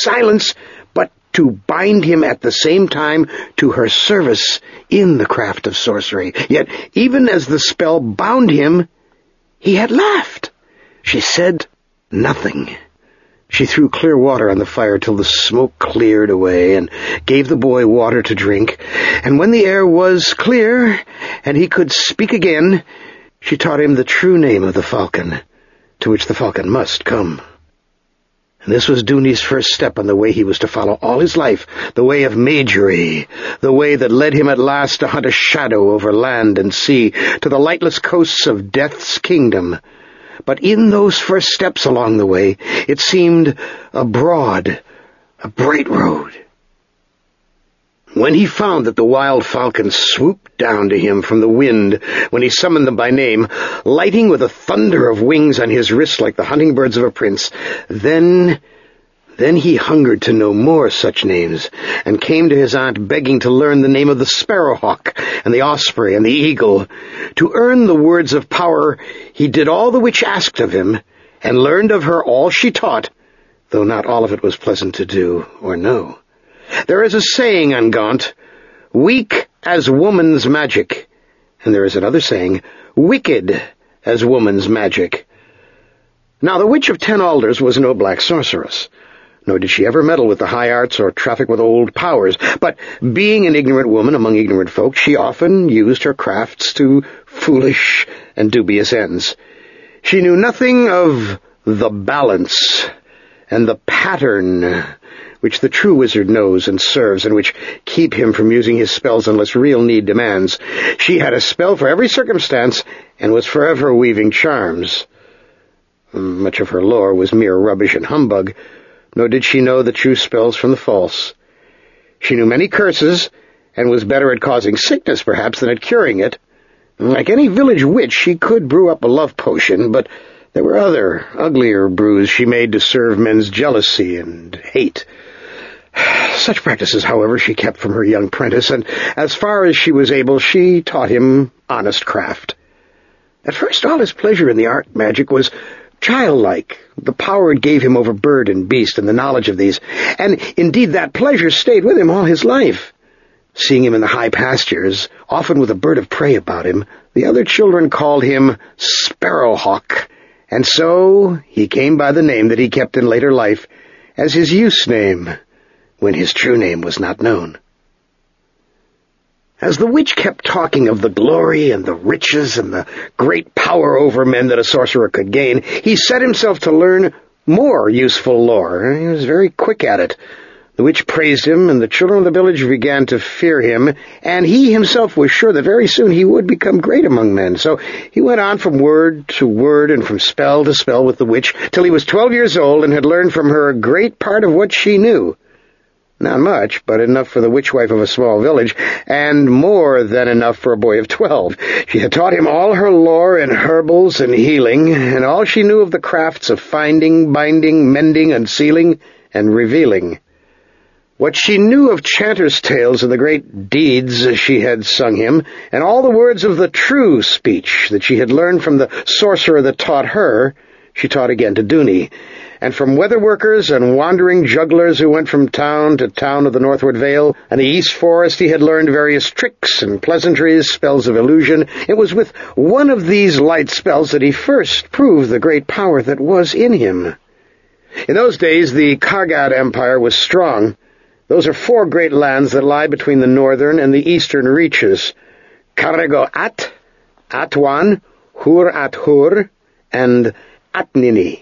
silence, but to bind him at the same time to her service in the craft of sorcery. Yet, even as the spell bound him, he had laughed. She said nothing. She threw clear water on the fire till the smoke cleared away, and gave the boy water to drink. And when the air was clear, and he could speak again, she taught him the true name of the falcon, to which the falcon must come. And this was Dooney's first step on the way he was to follow all his life, the way of Majory, the way that led him at last to hunt a shadow over land and sea, to the lightless coasts of Death's kingdom. But in those first steps along the way, it seemed a broad, a bright road. When he found that the wild falcons swooped down to him from the wind, when he summoned them by name, lighting with a thunder of wings on his wrists like the hunting birds of a prince, then he hungered to know more such names, and came to his aunt begging to learn the name of the sparrowhawk, and the osprey, and the eagle. To earn the words of power, he did all the witch asked of him, and learned of her all she taught, though not all of it was pleasant to do or know. There is a saying on Gaunt, weak as woman's magic, and there is another saying, wicked as woman's magic. Now the Witch of Ten Alders was no black sorceress, nor did she ever meddle with the high arts or traffic with old powers, but being an ignorant woman among ignorant folk, she often used her crafts to foolish and dubious ends. She knew nothing of the balance and the pattern which the true wizard knows and serves, and which keep him from using his spells unless real need demands. She had a spell for every circumstance, and was forever weaving charms. Much of her lore was mere rubbish and humbug, nor did she know the true spells from the false. She knew many curses, and was better at causing sickness, perhaps, than at curing it. Like any village witch, she could brew up a love potion, but there were other, uglier brews she made to serve men's jealousy and hate. Such practices, however, she kept from her young prentice, and as far as she was able, she taught him honest craft. At first, all his pleasure in the art magic was childlike. The power it gave him over bird and beast, and the knowledge of these, and indeed that pleasure stayed with him all his life. Seeing him in the high pastures, often with a bird of prey about him, the other children called him Sparrowhawk, and so he came by the name that he kept in later life as his use name, when his true name was not known. As the witch kept talking of the glory and the riches and the great power over men that a sorcerer could gain, he set himself to learn more useful lore. He was very quick at it. The witch praised him, and the children of the village began to fear him, and he himself was sure that very soon he would become great among men. So he went on from word to word and from spell to spell with the witch, till he was 12 years old and had learned from her a great part of what she knew. Not much, but enough for the witchwife of a small village, and more than enough for a boy of 12. She had taught him all her lore and herbals and healing, and all she knew of the crafts of finding, binding, mending, unsealing, and revealing. What she knew of chanters' tales and the great deeds she had sung him, and all the words of the true speech that she had learned from the sorcerer that taught her, she taught again to Dooney. And from weather-workers and wandering jugglers who went from town to town of the Northward Vale and the East Forest, he had learned various tricks and pleasantries, spells of illusion. It was with one of these light spells that he first proved the great power that was in him. In those days, the Kargad Empire was strong. Those are 4 great lands that lie between the northern and the eastern reaches: Kargo-At, Atwan, Hur-At-Hur, and Atnini.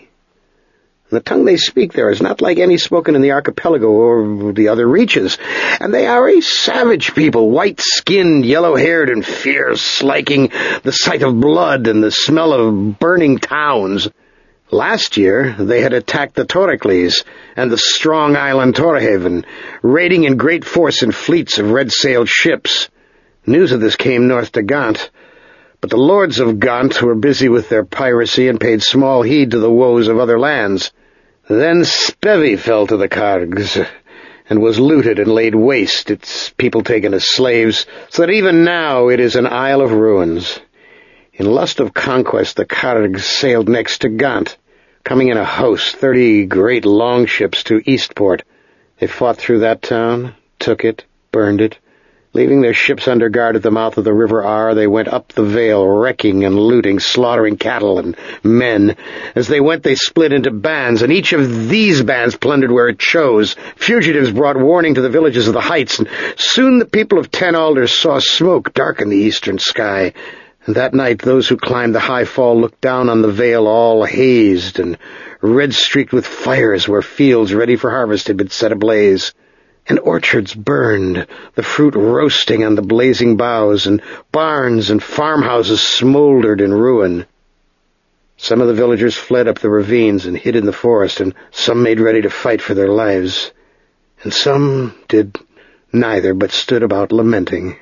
The tongue they speak there is not like any spoken in the archipelago or the other reaches, and they are a savage people, white-skinned, yellow-haired, and fierce, liking the sight of blood and the smell of burning towns. Last year they had attacked the Toricles and the strong island Torhaven, raiding in great force in fleets of red-sailed ships. News of this came north to Gaunt, but the lords of Gaunt were busy with their piracy and paid small heed to the woes of other lands. Then Spevy fell to the Kargs, and was looted and laid waste, its people taken as slaves, so that even now it is an isle of ruins. In lust of conquest, the Kargs sailed next to Gaunt, coming in a host, 30 great longships to Eastport. They fought through that town, took it, burned it. Leaving their ships under guard at the mouth of the River Ar, they went up the Vale, wrecking and looting, slaughtering cattle and men. As they went, they split into bands, and each of these bands plundered where it chose. Fugitives brought warning to the villages of the heights, and soon the people of Ten Alders saw smoke darken the eastern sky. And that night those who climbed the high fall looked down on the Vale all hazed and red-streaked with fires where fields ready for harvest had been set ablaze. And orchards burned, the fruit roasting on the blazing boughs, and barns and farmhouses smoldered in ruin. Some of the villagers fled up the ravines and hid in the forest, and some made ready to fight for their lives, and some did neither but stood about lamenting.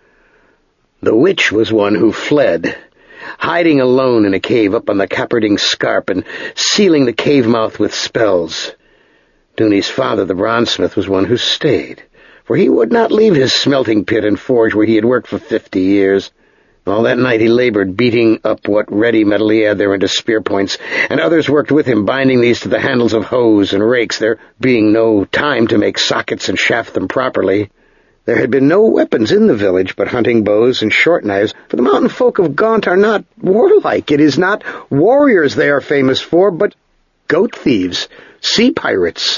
The witch was one who fled, hiding alone in a cave up on the Caperding Scarp and sealing the cave mouth with spells. Dooney's father, the bronzesmith, was one who stayed, for he would not leave his smelting pit and forge where he had worked for 50 years. All that night he labored, beating up what ready metal he had there into spear points, and others worked with him, binding these to the handles of hoes and rakes, there being no time to make sockets and shaft them properly. There had been no weapons in the village but hunting bows and short knives, for the mountain folk of Gaunt are not warlike. It is not warriors they are famous for, but goat thieves, sea pirates,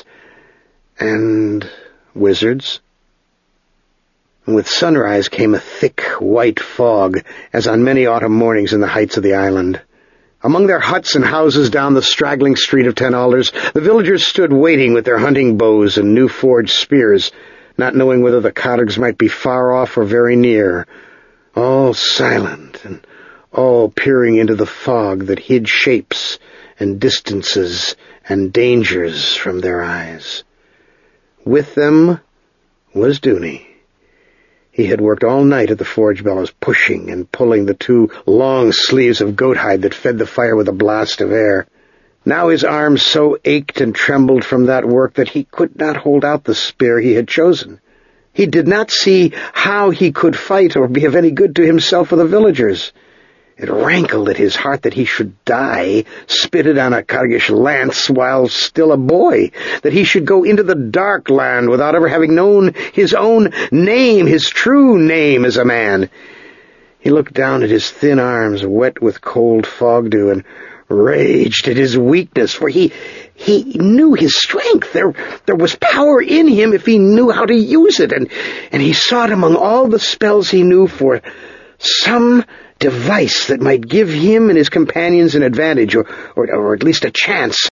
and wizards. And with sunrise came a thick, white fog, as on many autumn mornings in the heights of the island. Among their huts and houses down the straggling street of Ten Alders, the villagers stood waiting with their hunting bows and new-forged spears, not knowing whether the cottage might be far off or very near, all silent and all peering into the fog that hid shapes and distances and dangers from their eyes. With them was Dooney. He had worked all night at the forge bellows, pushing and pulling the 2 long sleeves of goat hide that fed the fire with a blast of air. Now his arms so ached and trembled from that work that he could not hold out the spear he had chosen. He did not see how he could fight or be of any good to himself or the villagers. It rankled at his heart that he should die, spitted on a Cargish lance while still a boy, that he should go into the dark land without ever having known his own name, his true name as a man. He looked down at his thin arms, wet with cold fog dew, and raged at his weakness, for he knew his strength. There was power in him if he knew how to use it, and he sought among all the spells he knew for some device that might give him and his companions an advantage, or at least a chance